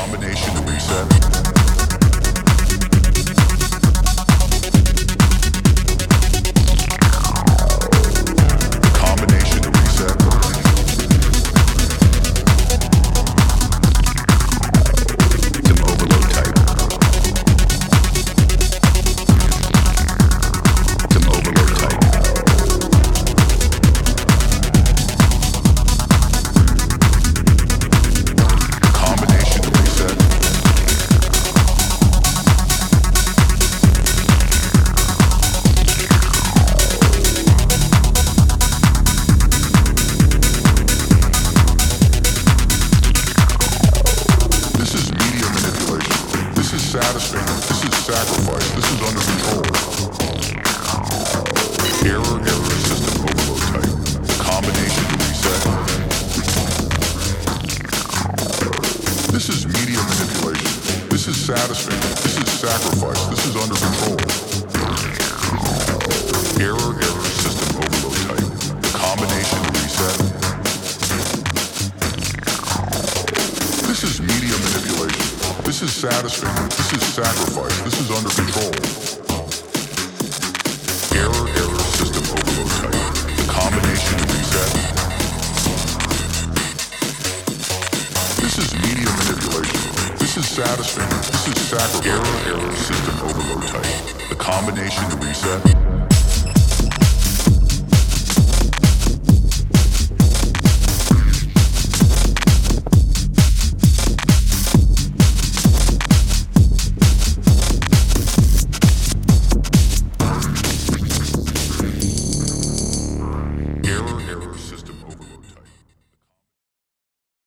combination to reset. Combination to reset. Some overload type. Some overload type. Combination to reset. This is media manipulation. This is satisfying. This is sacrifice. This is under control. Error, system overload type. Combination to reset. This is media manipulation. This is satisfying. This is sacrifice. This is under control. Error, system overload type. Combination to reset. This is media manipulation. This is satisfying. This is sacrifice. This is under control. Error, system overload type. Combination to reset. This is media manipulation. This is satisfying. This is sacrifice. Error, system overload type. The combination to reset.